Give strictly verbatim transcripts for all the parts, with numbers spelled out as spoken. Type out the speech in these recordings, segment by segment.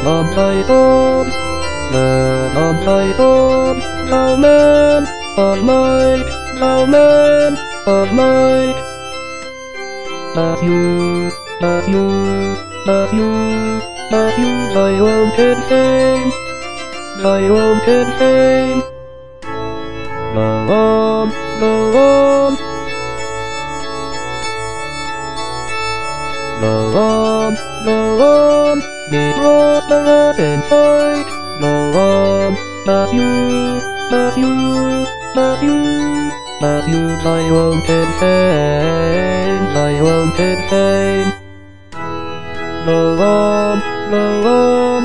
on Python, learn on Python, now man on mic, now man on mic. Matthew, Matthew, Matthew, Matthew, thy own fame, thy own fame. Go on, go on, go on, go on, be prosperous and fight. Go on, Matthew, Matthew, Matthew, Matthew, thy own fame, thy own fame. Go on, go on,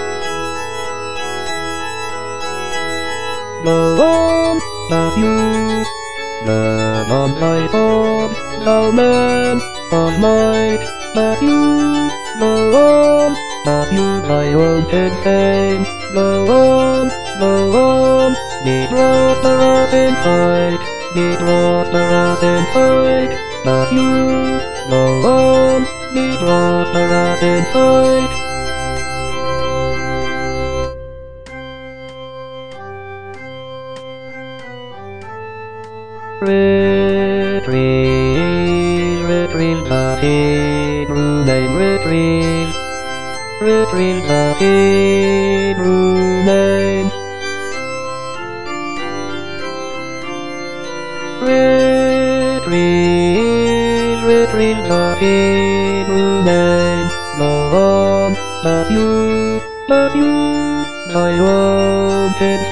go on, Matthew, learn on Python, thou man on mic. Matthew, go on, Matthew, thy own fame. Go on, go on, be prosperous and fight, be prosperous and fight. Matthew, go on, be prosperous and fight. Retrieve, retrieve the Hebrew name, retrieve, retrieve the Hebrew name. Retrieve, retrieve the Hebrew name. Go on, Matthew, Matthew, thy own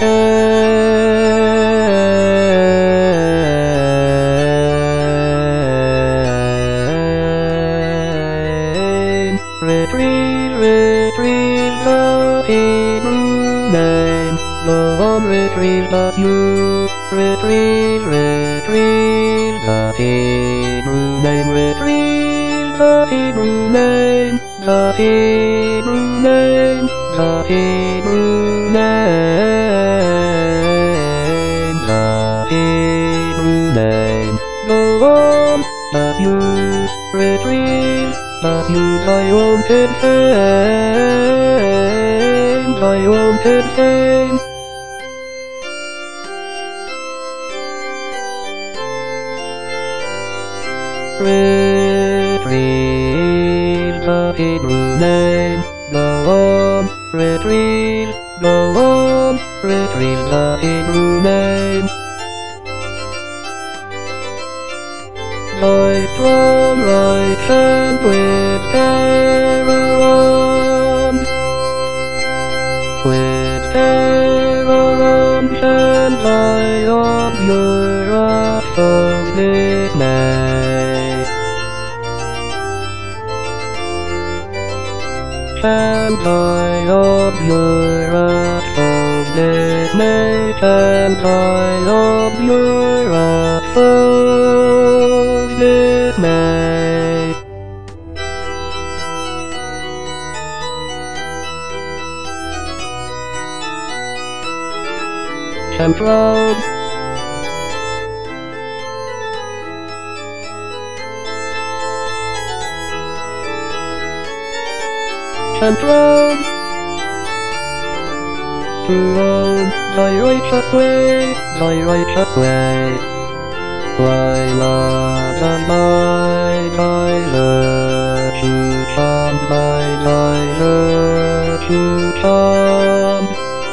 fame. Retrieve, retrieve the Hebrew name. Go on, retrieve Matthew, retrieve, retrieve the Hebrew name, retrieve the Hebrew name, the Hebrew name, the Hebrew name, the Hebrew name. Go on, Matthew, retrieve Matthew, thy own fame, thy own fame. Retrieve the Hebrew name. Go on, retrieve, go on, retrieve the Hebrew name. Thy strong right hand with Caroline, with Caroline and thy of your wrath of dismay. And thy of your wrath of dismay, and thy of your wrath of dismay. And proud, and proud, to own thy righteous way, thy righteous way. Thy love and thy, thy virtue charm, thy, thy virtue charm.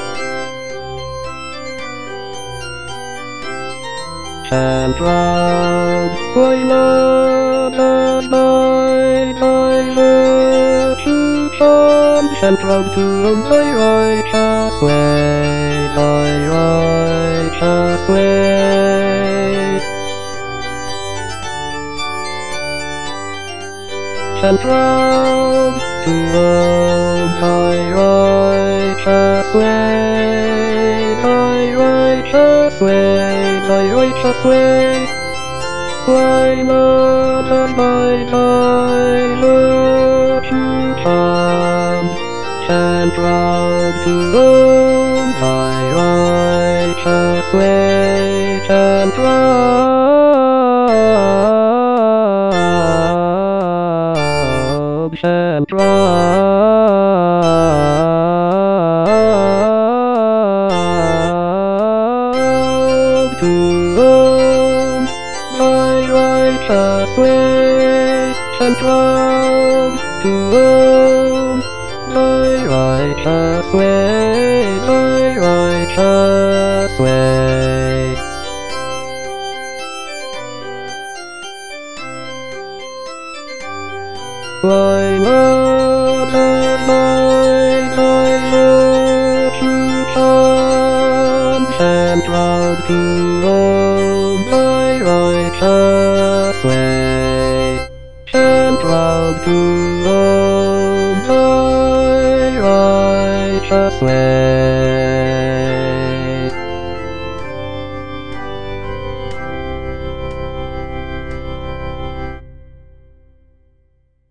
And proud, thy love and thy, thy virtue charm. And proud to own thy righteous way, thy righteous way. And proud to own thy righteous way, thy righteous way, thy righteous way. Thy love and thy, thy virtue charm. And proud to own thy righteous way, and proud, and proud. to roam thy righteous way, and round to roam thy righteous way, thy righteous way. Why not at night I look to chant, and proud to roam thy righteous way, and proud to roam thy righteous way.